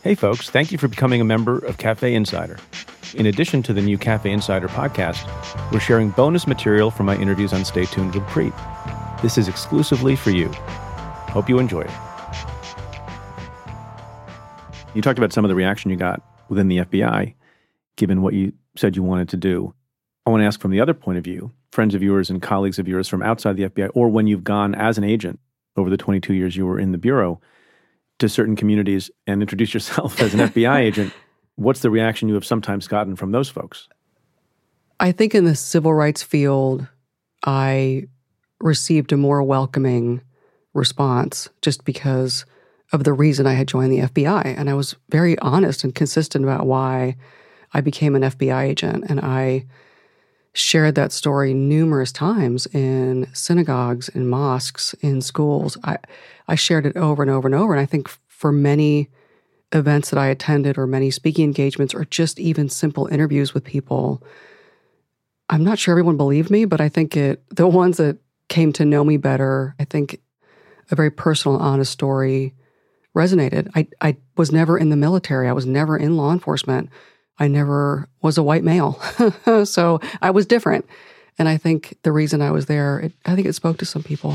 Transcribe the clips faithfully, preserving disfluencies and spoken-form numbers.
Hey folks, thank you for becoming a member of Cafe Insider. In addition to the new Cafe Insider podcast, we're sharing bonus material from my interviews on Stay Tuned with Preet. This is exclusively for you. Hope you enjoy it. You talked about some of the reaction you got within the F B I, given what you said you wanted to do. I want to ask from the other point of view, friends of yours and colleagues of yours from outside the F B I, or when you've gone as an agent over the twenty-two years you were in the Bureau to certain communities and introduce yourself as an F B I agent, what's the reaction you have sometimes gotten from those folks? I think in the civil rights field, I received a more welcoming response just because of the reason I had joined the F B I. And I was very honest and consistent about why I became an F B I agent. And I shared that story numerous times in synagogues, in mosques, in schools. I, I shared it over and over and over. And I think for many events that I attended or many speaking engagements or just even simple interviews with people, I'm not sure everyone believed me, but I think it, the ones that came to know me better, I think a very personal, honest story resonated. I, I was never in the military. I was never in law enforcement. I never was a white male. So I was different. And I think the reason I was there, it, I think it spoke to some people.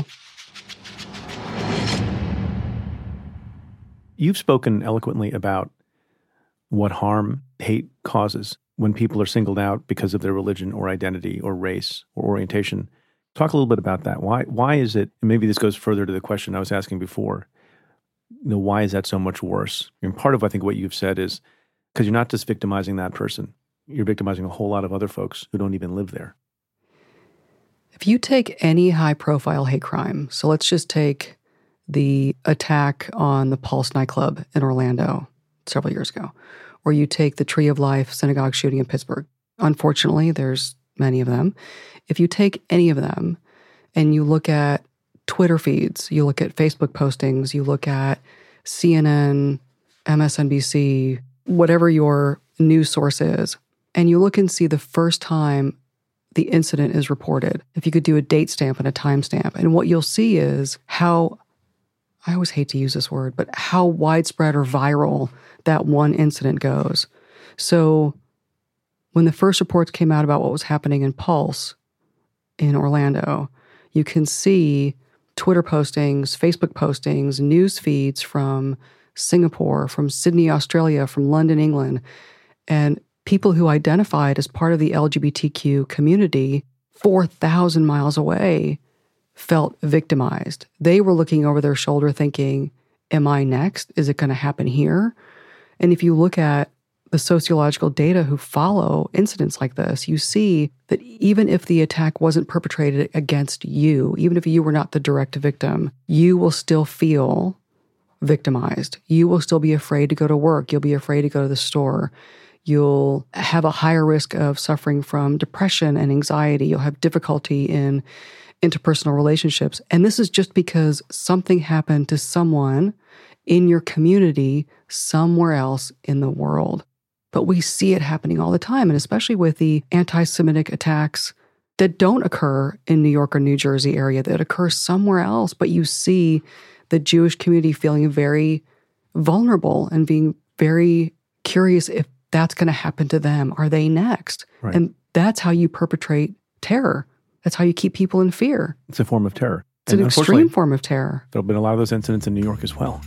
You've spoken eloquently about what harm hate causes when people are singled out because of their religion or identity or race or orientation. Talk a little bit about that. Why why is it, and maybe this goes further to the question I was asking before, you know, why is that so much worse? And part of, I think, what you've said is because you're not just victimizing that person, you're victimizing a whole lot of other folks who don't even live there. If you take any high-profile hate crime, so let's just take the attack on the Pulse nightclub in Orlando several years ago, or you take the Tree of Life synagogue shooting in Pittsburgh. Unfortunately, there's many of them. If you take any of them and you look at Twitter feeds, you look at Facebook postings, you look at C N N, M S N B C, whatever your news source is, and you look and see the first time the incident is reported, if you could do a date stamp and a time stamp, and what you'll see is how, I always hate to use this word, but how widespread or viral that one incident goes. So when the first reports came out about what was happening in Pulse in Orlando, you can see Twitter postings, Facebook postings, news feeds from Singapore, from Sydney, Australia, from London, England, and people who identified as part of the L G B T Q community four thousand miles away felt victimized. They were looking over their shoulder thinking, am I next? Is it going to happen here? And if you look at the sociological data who follow incidents like this, you see that even if the attack wasn't perpetrated against you, even if you were not the direct victim, you will still feel victimized. You will still be afraid to go to work. You'll be afraid to go to the store. You'll have a higher risk of suffering from depression and anxiety. You'll have difficulty in interpersonal relationships. And this is just because something happened to someone in your community somewhere else in the world. But we see it happening all the time, and especially with the anti-Semitic attacks that don't occur in New York or New Jersey area, that occur somewhere else, but you see the Jewish community feeling very vulnerable and being very curious if that's going to happen to them. Are they next? Right. And that's how you perpetrate terror. That's how you keep people in fear. It's a form of terror. It's and an extreme form of terror. There have been a lot of those incidents in New York as well.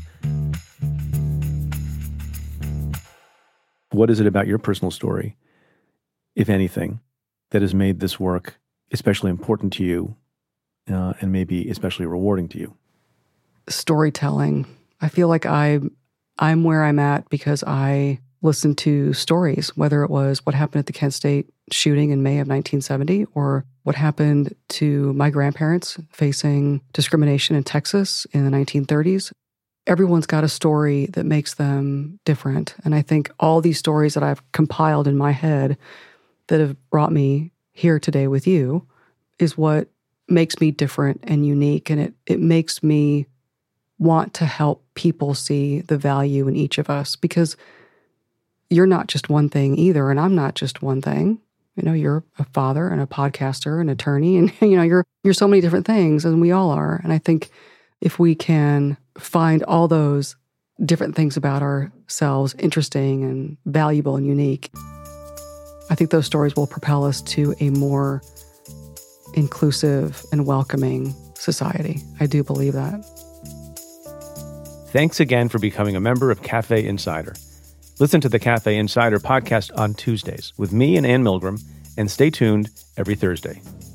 What is it about your personal story, if anything, that has made this work especially important to you uh, and maybe especially rewarding to you? Storytelling. I feel like I, I'm where I'm at because I listened to stories, whether it was what happened at the Kent State shooting in May of nineteen seventy or what happened to my grandparents facing discrimination in Texas in the nineteen thirties. Everyone's got a story that makes them different. And I think all these stories that I've compiled in my head that have brought me here today with you is what makes me different and unique. And it, it makes me want to help people see the value in each of us, because you're not just one thing either, and I'm not just one thing. You know, you're a father and a podcaster, an attorney, and you know, you're you're so many different things, and we all are. And I think if we can find all those different things about ourselves interesting and valuable and unique, I think those stories will propel us to a more inclusive and welcoming society. I do believe that. Thanks again for becoming a member of Cafe Insider. Listen to the Cafe Insider podcast on Tuesdays with me and Ann Milgram, and stay tuned every Thursday.